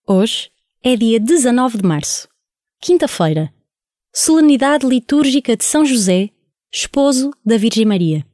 Hoje é dia 19 de março, quinta-feira, solenidade litúrgica de São José, esposo da Virgem Maria.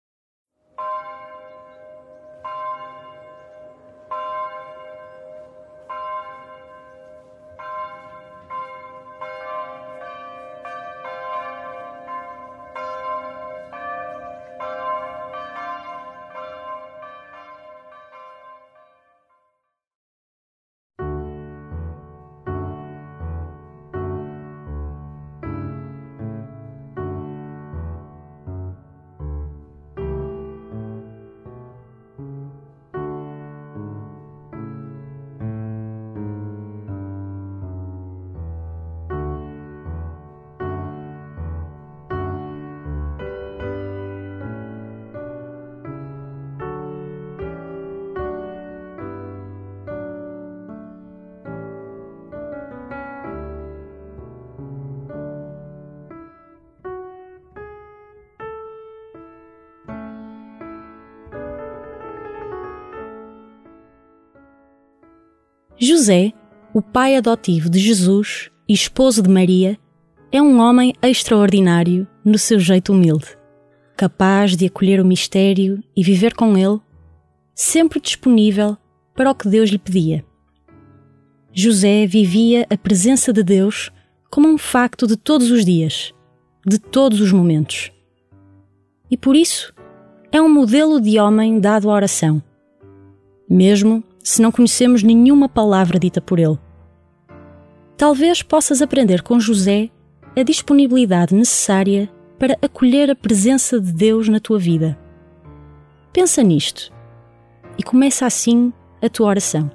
José, o pai adotivo de Jesus e esposo de Maria, é um homem extraordinário no seu jeito humilde, capaz de acolher o mistério e viver com ele, sempre disponível para o que Deus lhe pedia. José vivia a presença de Deus como um facto de todos os dias, de todos os momentos. E por isso é um modelo de homem dado à oração, mesmo se não conhecemos nenhuma palavra dita por ele. Talvez possas aprender com José a disponibilidade necessária para acolher a presença de Deus na tua vida. Pensa nisto e começa assim a tua oração.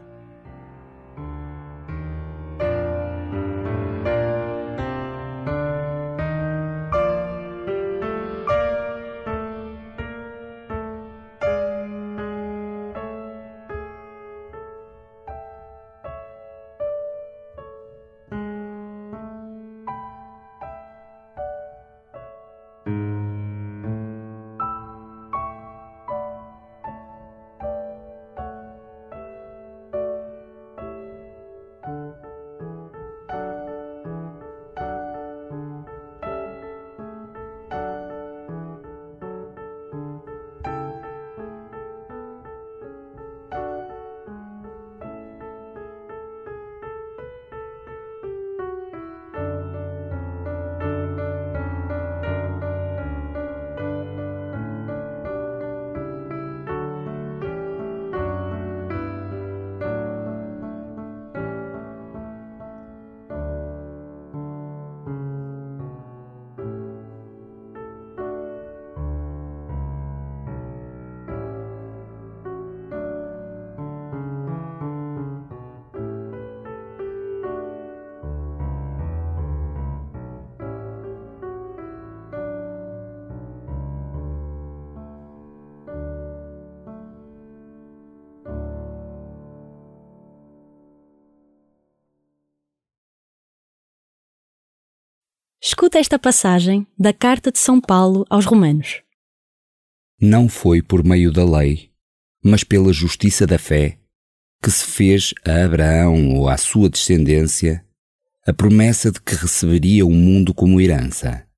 Escuta esta passagem da Carta de São Paulo aos Romanos. Não foi por meio da lei, mas pela justiça da fé, que se fez a Abraão ou à sua descendência a promessa de que receberia o mundo como herança.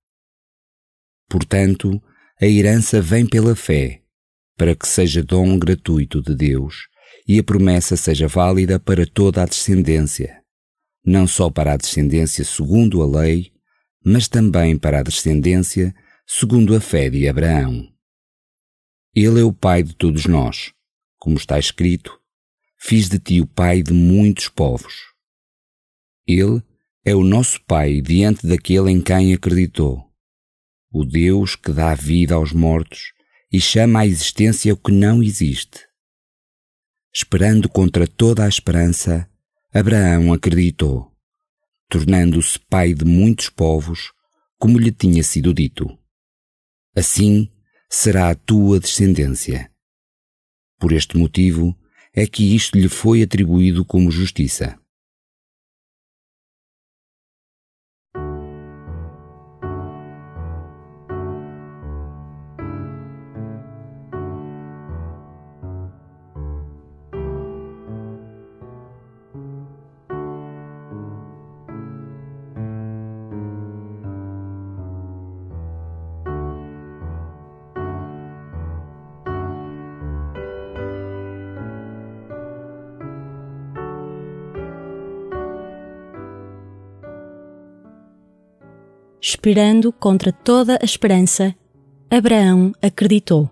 Portanto, a herança vem pela fé, para que seja dom gratuito de Deus e a promessa seja válida para toda a descendência, não só para a descendência segundo a lei, mas também para a descendência segundo a fé de Abraão. Ele é o pai de todos nós, como está escrito: fiz de ti o pai de muitos povos. Ele é o nosso pai diante daquele em quem acreditou, o Deus que dá vida aos mortos e chama à existência o que não existe. Esperando contra toda a esperança, Abraão acreditou, tornando-se pai de muitos povos, como lhe tinha sido dito. Assim será a tua descendência. Por este motivo é que isto lhe foi atribuído como justiça. esperando contra toda a esperança, Abraão acreditou.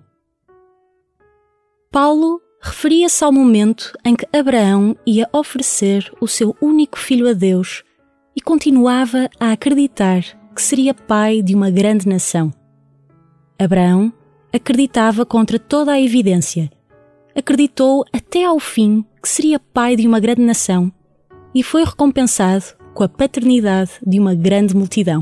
Paulo referia-se ao momento em que Abraão ia oferecer o seu único filho a Deus e continuava a acreditar que seria pai de uma grande nação. Abraão acreditava contra toda a evidência. Acreditou até ao fim que seria pai de uma grande nação e foi recompensado com a paternidade de uma grande multidão.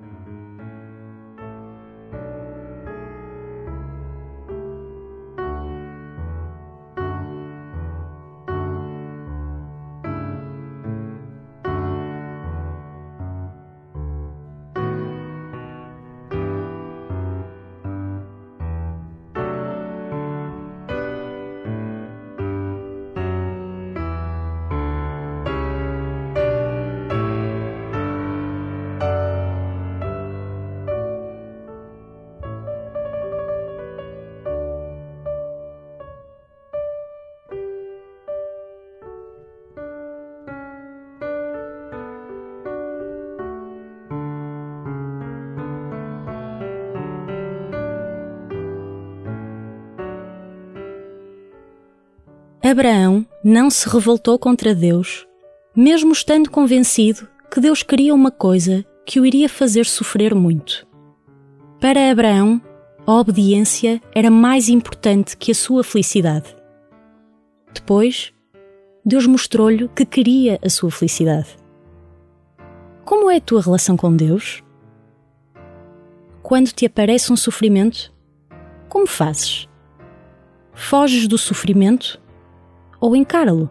Abraão não se revoltou contra Deus, mesmo estando convencido que Deus queria uma coisa que o iria fazer sofrer muito. Para Abraão, a obediência era mais importante que a sua felicidade. Depois, Deus mostrou-lhe que queria a sua felicidade. Como é a tua relação com Deus? Quando te aparece um sofrimento, como fazes? Foges do sofrimento ou encara-lo?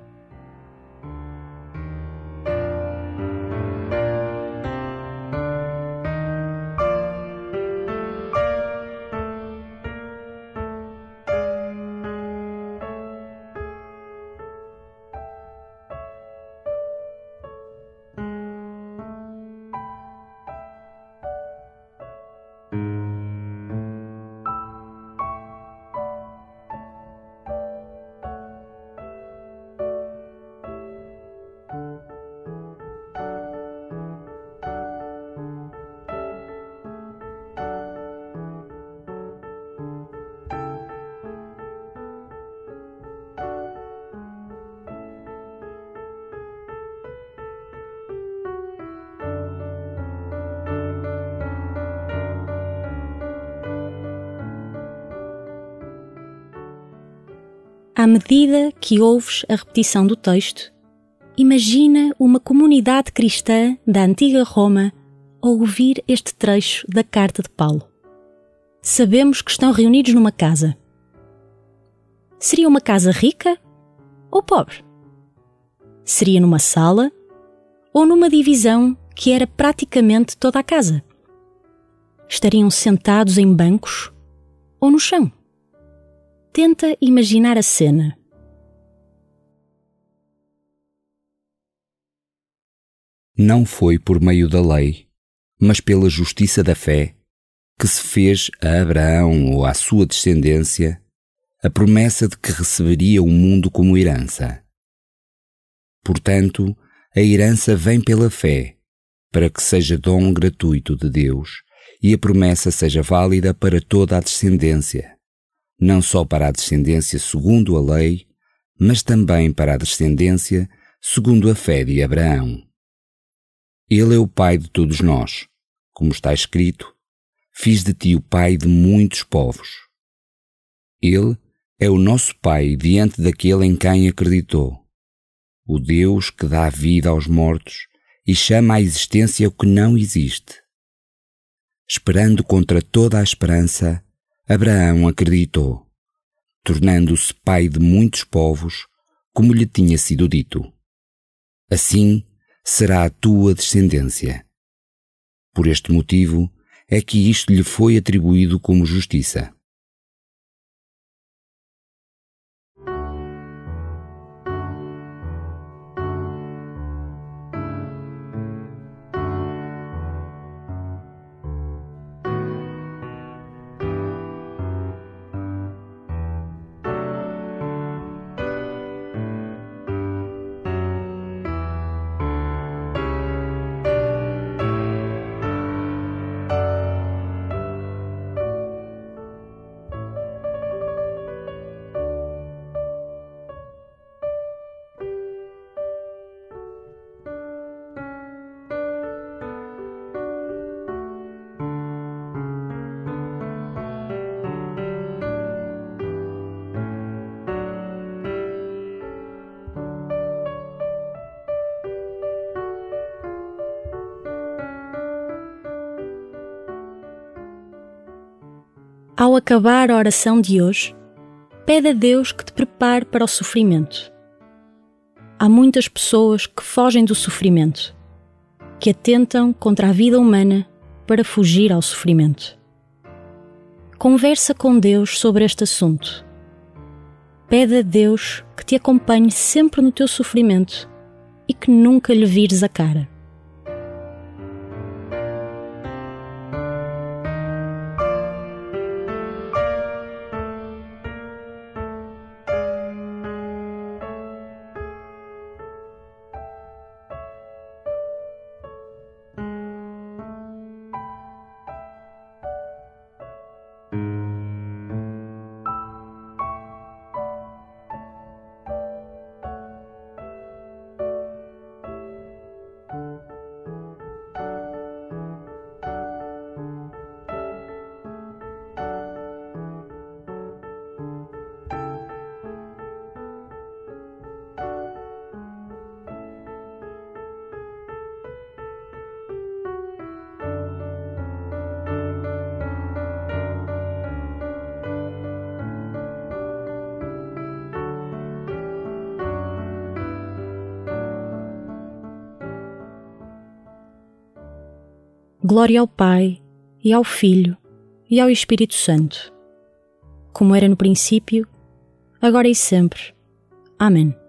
À medida que ouves a repetição do texto, imagina uma comunidade cristã da antiga Roma a ouvir este trecho da carta de Paulo. Sabemos que estão reunidos numa casa. Seria uma casa rica ou pobre? Seria numa sala ou numa divisão que era praticamente toda a casa? Estariam sentados em bancos ou no chão? Tenta imaginar a cena. Não foi por meio da lei, mas pela justiça da fé, que se fez a Abraão ou à sua descendência a promessa de que receberia o mundo como herança. Portanto, a herança vem pela fé, para que seja dom gratuito de Deus e a promessa seja válida para toda a descendência, não só para a descendência segundo a lei, mas também para a descendência segundo a fé de Abraão. Ele é o pai de todos nós, como está escrito: fiz de ti o pai de muitos povos. Ele é o nosso pai diante daquele em quem acreditou, o Deus que dá vida aos mortos e chama à existência o que não existe. Esperando contra toda a esperança, Abraão acreditou, tornando-se pai de muitos povos, como lhe tinha sido dito. Assim será a tua descendência. Por este motivo é que isto lhe foi atribuído como justiça. Ao acabar a oração de hoje, pede a Deus que te prepare para o sofrimento. Há muitas pessoas que fogem do sofrimento, que atentam contra a vida humana para fugir ao sofrimento. Conversa com Deus sobre este assunto. Pede a Deus que te acompanhe sempre no teu sofrimento e que nunca lhe vires a cara. Glória ao Pai, e ao Filho, e ao Espírito Santo, como era no princípio, agora e sempre. Amém.